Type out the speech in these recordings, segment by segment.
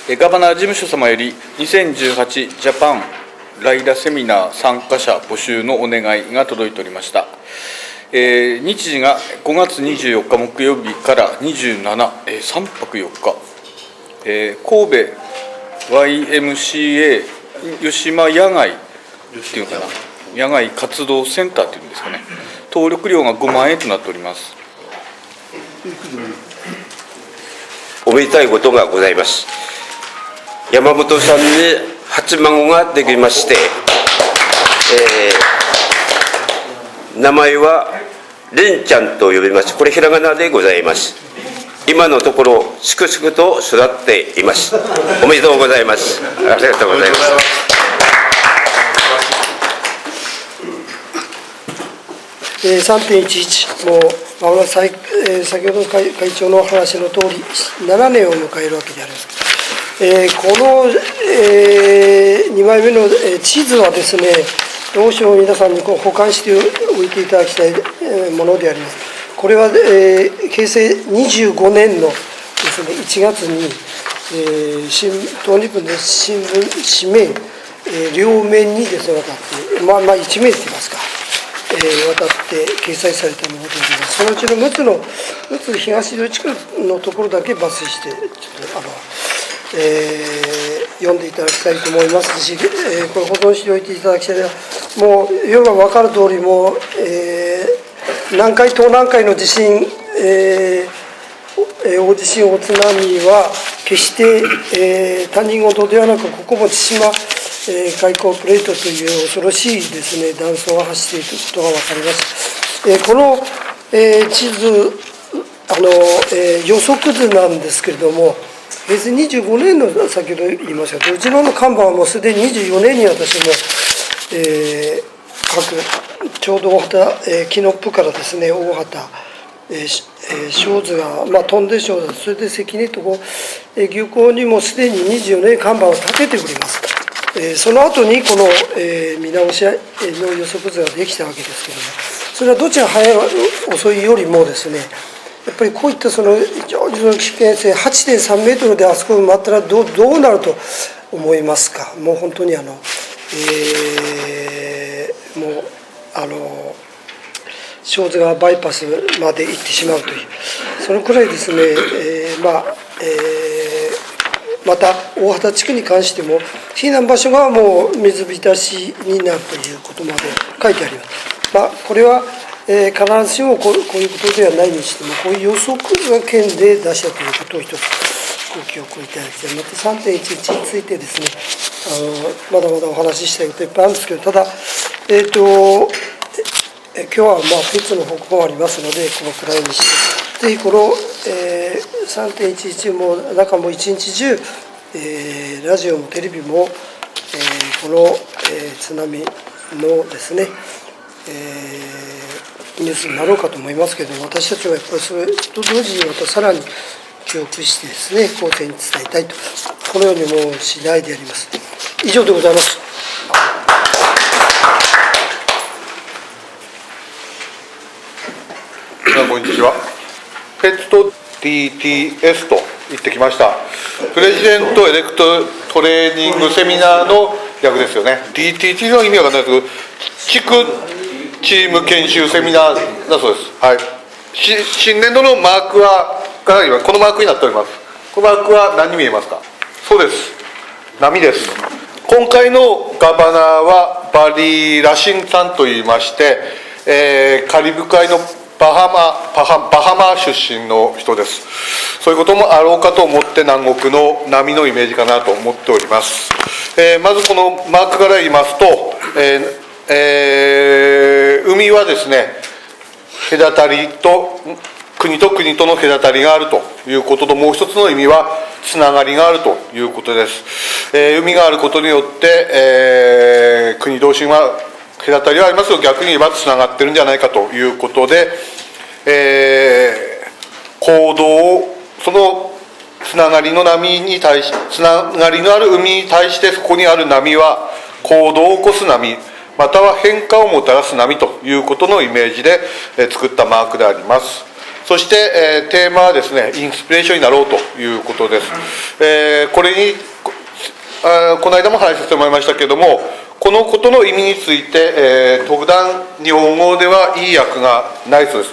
ガバナー事務所様より2018ジャパンライラセミナー参加者募集のお願いが届いておりました。日時が5月24日木曜日から27、3泊4日、神戸 YMCA 吉間野外っていうのかな、野外活動センターっていうんですかね、登録料が5万円となっております。 おめでたいことがございます。山本さんに初孫ができまして、名前はレンちゃんと呼びます。これひらがなでございます。今のところすくすくと育っています。おめでとうございます。ありがとうございます。 3.11 もうまもなく先ほど会長の話の通り7年を迎えるわけであります。この、2枚目の地図はですね、どうしても皆さんに保管しておいていただきたいものであります。これは、平成25年のですね、1月に、東日本の新聞紙面、両面にですね、渡って、1面って言いますか、渡って掲載されたものであります。そのうちの6つ東両地区のところだけ抜粋してちょっと読んでいただきたいと思いますし、これ保存しておいていただきたいのは、もう要は分かる通り、もう、東南海の地震、大地震、大津波は決して、他人事ではなく、ここも千島海溝プレートという恐ろしいですね、断層が走っていることが分かります。この、地図、予測図なんですけれども、平成25年の先ほど言いましたが、うちの看板はもうすでに24年に私も、ちょうど大畑、キノップからですね、大畑、小津が、飛んで小津、それで関根と漁港にもすでに24年看板を立てております。その後にこの、見直しの予測図ができたわけですけれども、それはどちら早い遅いよりもですね、やっぱりこういった非常に危険性 8.3 メートルであそこに埋まったらどうなると思いますか。もう本当にもう小津川バイパスまで行ってしまうという、そのくらいですね、また大畑地区に関しても避難場所がもう水浸しになるということまで書いてあります。これは必ずしもこういうことではないにしても、こういう予測図が県で出したということを一つご記憶いただきたい。また 3.11 についてですね、まだまだお話ししたいこといっぱいあるんですけど、ただ、今日は別の報告もありますので、このくらいにして、ぜひこの、3.11 も中も一日中、ラジオもテレビも、この、津波のですね、ニュースになろうかと思いますけれども、私たちはやっぱりそれと同時にまたさらに記憶してですね、後世に伝えたいと、このように思う次第であります。以上でございます。 こんにちは。ペット DTS と言ってきました。プレジデントエレクトトレーニングセミナーの略ですよね。DTT の意味は分かんないですけど、地区チーム研修セミナーだそうです。はい。新年度のマークは今このマークになっております。このマークは何に見えますか？そうです。波です。今回のガバナーはバリー・ラシンさんといいまして、カリブ海のバハマ出身の人です。そういうこともあろうかと思って南国の波のイメージかなと思っております。まずこのマークから言いますと、海はですね、隔たりと国と国との隔たりがあるということと、もう一つの意味はつながりがあるということです。海があることによって、国同士は隔たりはありますが、逆に言えばつながってるんじゃないかということで、行動をそのつながりの波に対し、つながりのある海に対して、そこにある波は行動を起こす波、または変化をもたらす波ということのイメージで作ったマークであります。 そして、テーマはですね、インスピレーションになろうということです。これにこの間も話させてもらいましたけれども、このことの意味について、特段日本語ではいい訳がないそうです。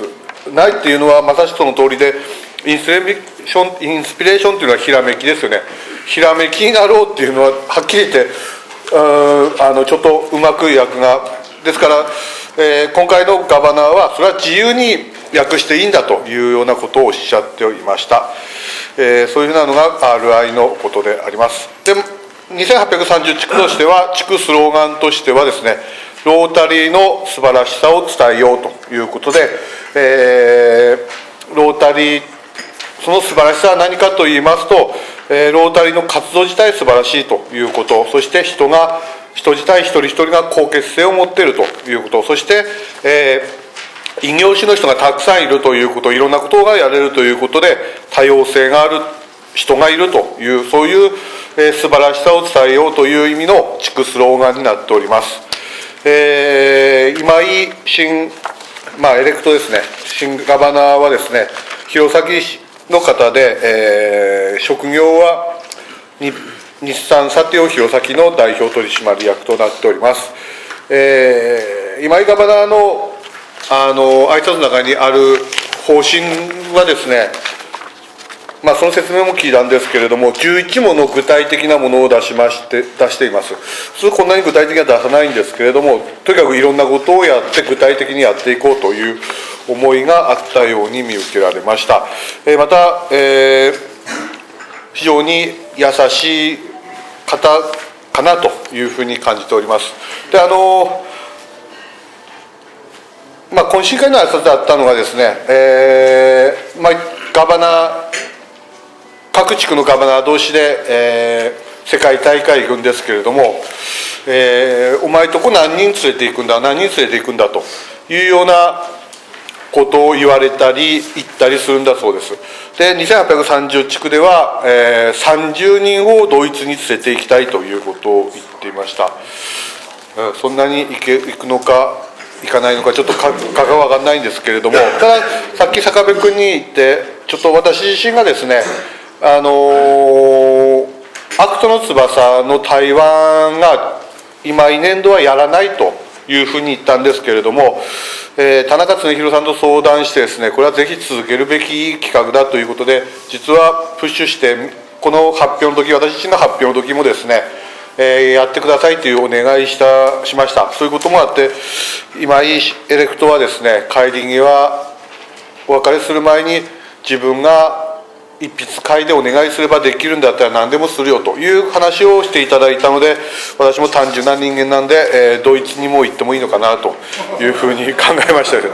ないっていうのはまさしくその通りで、インスピレーションというのはひらめきですよね。ひらめきになろうっていうのははっきり言ってちょっとうまく訳がですから、今回のガバナーはそれは自由に訳していいんだというようなことをおっしゃっておりました。そういうふうなのが RI のことであります。で2830地区としては、地区スローガンとしてはですね、ロータリーの素晴らしさを伝えようということで、ロータリー、その素晴らしさは何かと言いますと、ロータリーの活動自体素晴らしいということ、そして人自体一人一人が高潔性を持っているということ、そして、異業種の人がたくさんいるということ、いろんなことがやれるということで、多様性がある人がいるという、そういう素晴らしさを伝えようという意味の地区スローガンになっております。今井新、エレクトですね、新ガバナーはですね、弘前市の方で、職業は日産サティオ弘前の代表取締役となっております。今井ガバナーの挨拶の中にある方針はですね、その説明も聞いたんですけれども、11もの具体的なものを出しています。普通こんなに具体的には出さないんですけれども、とにかくいろんなことをやって具体的にやっていこうという思いがあったように見受けられました。また、非常に優しい方かなというふうに感じております。で、懇親会の挨拶だったのがですね、ガバナー、各地区のガバナー同士で、世界大会行くんですけれども、お前とこ何人連れて行くんだ、何人連れて行くんだというようなことを言われたり言ったりするんだそうです。で、2830地区では、30人をドイツに連れて行きたいということを言っていました。そんなに行くのか行かないのかちょっとかが分かんないんですけれども、たださっき坂部君に言ってちょっと私自身がですね、アクトの翼の台湾が今年度はやらないというふうに言ったんですけれども、田中恒弘さんと相談してですね、これはぜひ続けるべき企画だということで、実はプッシュしてこの発表の時、私自身の発表の時もですね、やってくださいというお願いしました。そういうこともあって、今井エレクトはですね、帰り際お別れする前に自分が一筆会でお願いすればできるんだったら何でもするよという話をしていただいたので、私も単純な人間なんで、ドイツにも行ってもいいのかなというふうに考えましたけど、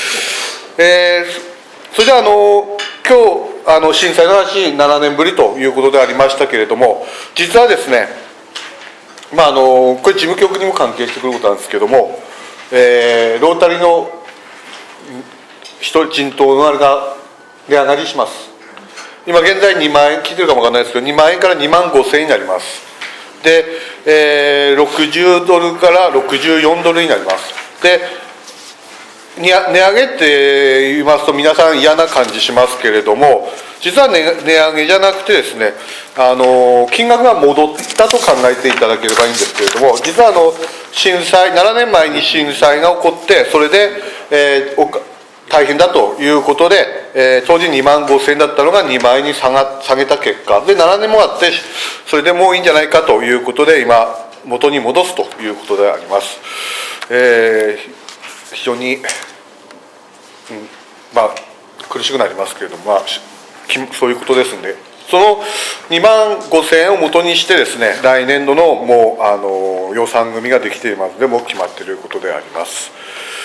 それでは今日震災の話7年ぶりということでありましたけれども、実はですね、これ事務局にも関係してくることなんですけども、ロータリーの人頭のあれが値上がりします。今現在2万円聞いてるかもわからないですけど、2万円から2万5千円になります。で、60ドルから64ドルになります。で、値上げって言いますと皆さん嫌な感じしますけれども、実は、値上げじゃなくてですね、金額が戻ったと考えていただければいいんですけれども、実は7年前に震災が起こって、それで、大変だということで、当時2万5千円だったのが2万円に下げた結果で、7年もあって、それでもういいんじゃないかということで、今、元に戻すということであります。非常に、苦しくなりますけれども、そういうことですので、その2万5千円を元にしてですね、来年度のもう予算組ができていますので、もう決まっていることであります。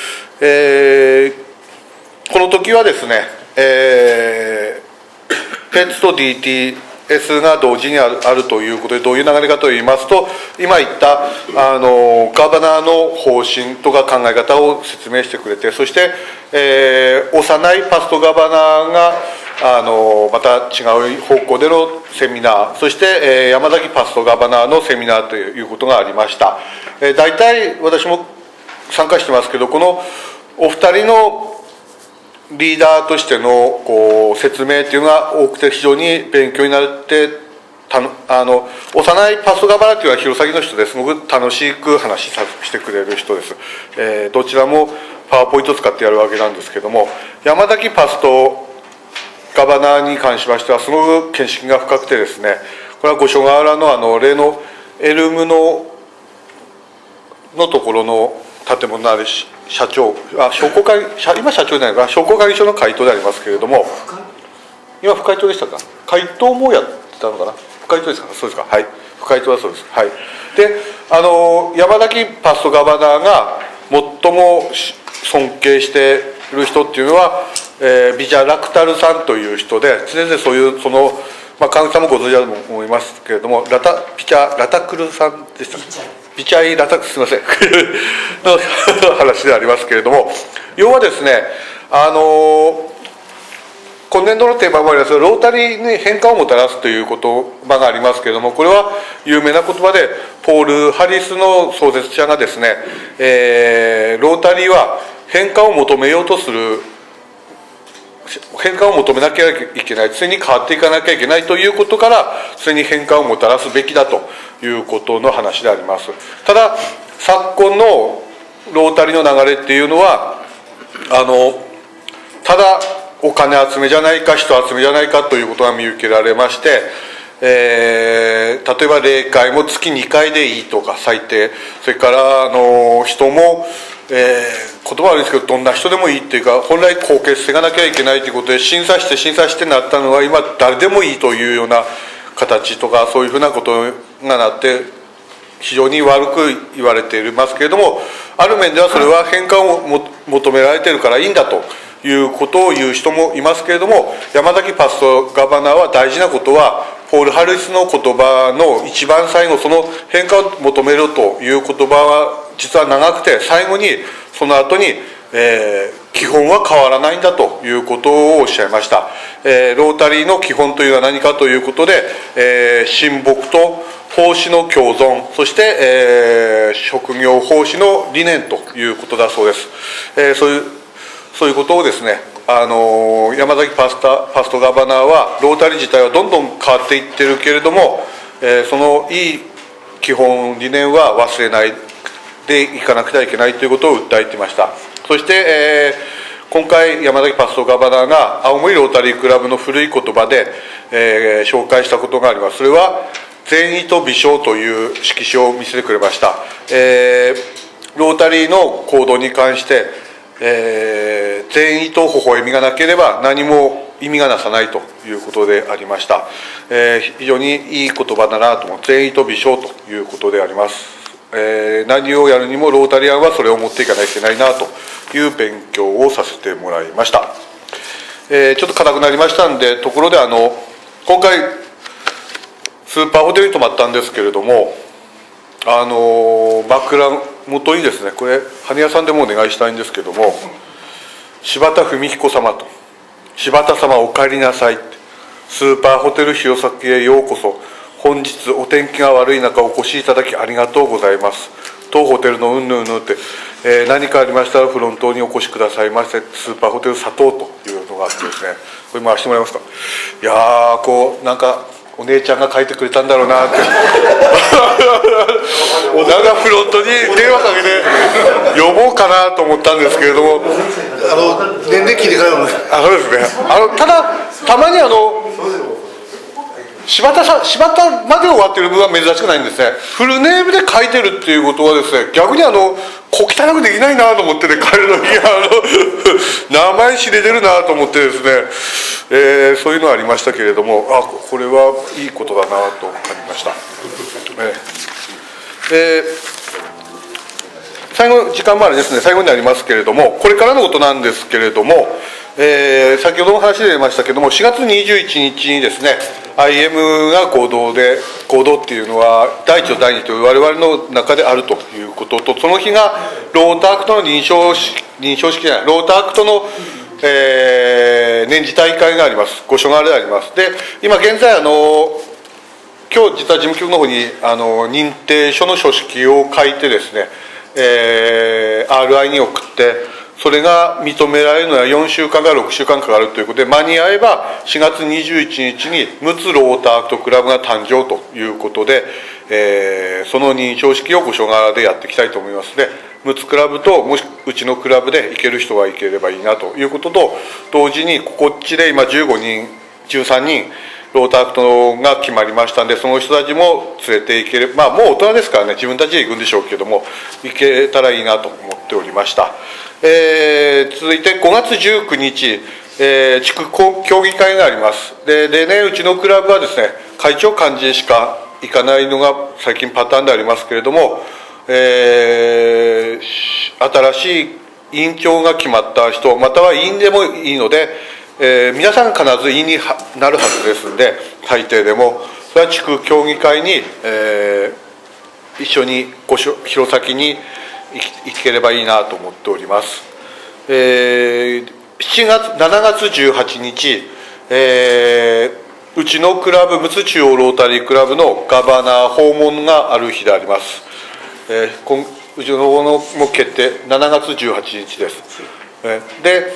この時はですね、PETS と DTS が同時にあるということで、どういう流れかといいますと、今言ったガバナーの方針とか考え方を説明してくれて、そして、幼いパストガバナーがまた違う方向でのセミナー、そして、山崎パストガバナーのセミナーということがありました。大体私も参加してますけど、このお二人のリーダーとしてのこう説明っていうのが多くて、非常に勉強になって幼いパストガバナっていうのは弘前の人ですごく楽しく話してくれる人です。どちらもパワーポイント使ってやるわけなんですけども、山崎パストガバナに関しましてはすごく見識が深くてですね、これは五所川原の例のエルムのところの建物のある社長商工会今社長じゃないか、商工会議所の会頭でありますけれども、今副会長でしたか、会頭もやってたのかな、副会長ですか、そうですか、はい、副会長はそうです。はい。で山崎パストガバナーが最も尊敬している人っていうのは、ビジャ・ラクタルさんという人で、常々そういう川口さんもご存知だと思いますけれども、ビジャ・ラタクルさんでした。ビチャイラタクル、すみませんの話でありますけれども、要はですね、今年度のテーマもありますが、ロータリーに変化をもたらすという言葉がありますけれども、これは有名な言葉で、ポール・ハリスの創設者がですね、ロータリーは変化を求めようとする、変化を求めなきゃいけない、常に変わっていかなきゃいけないということから、常に変化をもたらすべきだということの話であります。ただ、昨今のロータリーの流れっていうのは、ただお金集めじゃないか、人集めじゃないかということが見受けられまして、例えば例会も月2回でいいとか最低、それから人も、言葉悪いですけど、どんな人でもいいっていうか、本来高血性がなきゃいけないということで、審査してなったのは、今誰でもいいというような形とか、そういうふうなことがなって非常に悪く言われていますけれども、ある面ではそれは変化を求められているからいいんだということを言う人もいますけれども、山崎パストガバナーは大事なことは、ポール・ハリスの言葉の一番最後、その変化を求めろという言葉は実は長くて、最後にその後に、基本は変わらないんだということをおっしゃいました。ロータリーの基本というのは何かということで、親睦と奉仕の共存、そして、職業奉仕の理念ということだそうです。そういうことをですね、山崎パストガバナーは、ロータリー自体はどんどん変わっていってるけれども、そのいい基本理念は忘れないでいかなくてはいけないということを訴えていました。そして、今回山崎パストガバナーが青森ロータリークラブの古い言葉で、紹介したことがあります。それは善意と微笑という色紙を見せてくれました。ロータリーの行動に関して、善意と微笑みがなければ何も意味がなさないということでありました。非常にいい言葉だなと思う。善意と微笑ということであります。何をやるにもロータリアンはそれを持っていかなきゃいけないなという勉強をさせてもらいました。ちょっと硬くなりましたんで、ところで今回スーパーホテルに泊まったんですけれども、枕元にですね、これ羽屋さんでもお願いしたいんですけども、柴田文彦様と、柴田様お帰りなさい、スーパーホテル弘前へようこそ、本日お天気が悪い中お越しいただきありがとうございます。当ホテルのうんぬんぬんって、何かありましたらフロントにお越しくださいませ。スーパーホテル佐藤というのがあってですね、これ回してもらえますか。いやー、こうなんかお姉ちゃんが書いてくれたんだろうなっておなんかフロントに電話かけて呼ぼうかなと思ったんですけれども、 年齢聞いてからもそうですね。ただたまに柴田まで終わってる部分は珍しくないんですね。フルネームで書いてるっていうことはですね、逆に小汚くできないなと思ってね、彼の時名前知れてるなと思ってですね、そういうのはありましたけれども、これはいいことだなと感じました。最後時間もあれですね、最後になりますけれども、これからのことなんですけれども、先ほどの話で出ましたけれども、4月21日にですね、IM が行動っていうのは第一と第二という我々の中であるということと、その日がロータアクトの認証式じゃない、ロータアクトの、年次大会があります。御所があれであります。で、今現在今日実は事務局の方に認定書の書式を書いてですね、RI に送って、 それが認められるのは4週間から6週間かかるということで、間に合えば4月21日に陸奥ローターアクトクラブが誕生ということで、その認証式を五所川原でやっていきたいと思いますので、陸奥クラブともしうちのクラブで行ける人が行ければいいなということと、同時にこっちで今15人13人ローターアクトが決まりましたんで、その人たちも連れて行ければ、もう大人ですからね、自分たちで行くんでしょうけども、行けたらいいなと思っておりました。続いて5月19日、地区協議会があります。で例年うちのクラブはですね、会長幹事しか行かないのが最近パターンでありますけれども、新しい委員長が決まった人、または委員でもいいので、皆さん必ず委員になるはずですので、大抵でもそれは地区協議会に、一緒に弘前に行ければいいなと思っております。7月18日、うちのクラブ陸奥中央ロータリークラブのガバナー訪問がある日であります。うちの方のも決定7月18日です。で、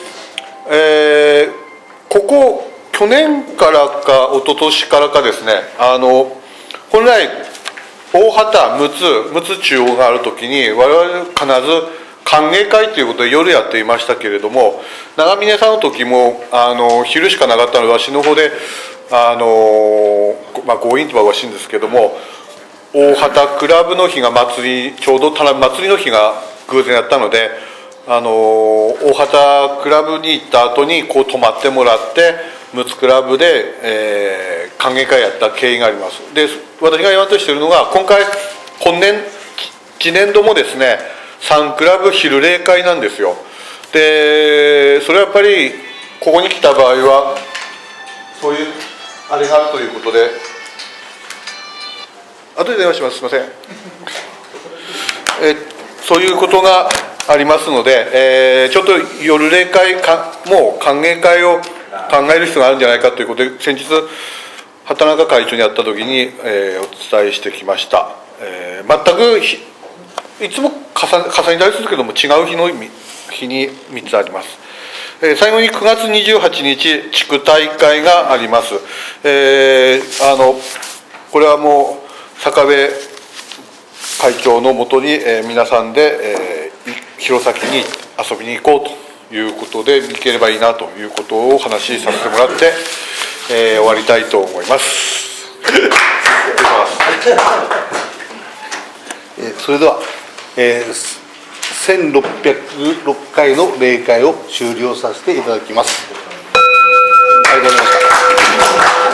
ここ去年からか一昨年からかですね、本来大畑陸奥中央があるときに我々必ず歓迎会ということで夜やっていましたけれども、長峰さんの時も昼しかなかったので、わしの方で強引とはおかしいんですけども、大畑クラブの日が祭り、ちょうど祭りの日が偶然やったので、大畑クラブに行った後にこう泊まってもらって陸奥クラブで、歓迎会やった経緯があります。で私が言わんとしているのが、今年度もですね3クラブ昼例会なんですよ。でそれはやっぱりここに来た場合はそういうあれがあるということで、後で電話します。すいません。そういうことがありますので、ちょっと夜例会もう歓迎会を考える必要があるんじゃないかということで、先日畑中会長に会った時に、お伝えしてきました。全くいつも重ねたりするけども違う日に3つあります。最後に9月28日地区大会があります。これはもう坂部会長のもとに、皆さんで、弘前に遊びに行こうということで行ければいいなということをお話しさせてもらって、終わりたいと思います。 それでは、1606回の例会を終了させていただきます。ありがとうございました。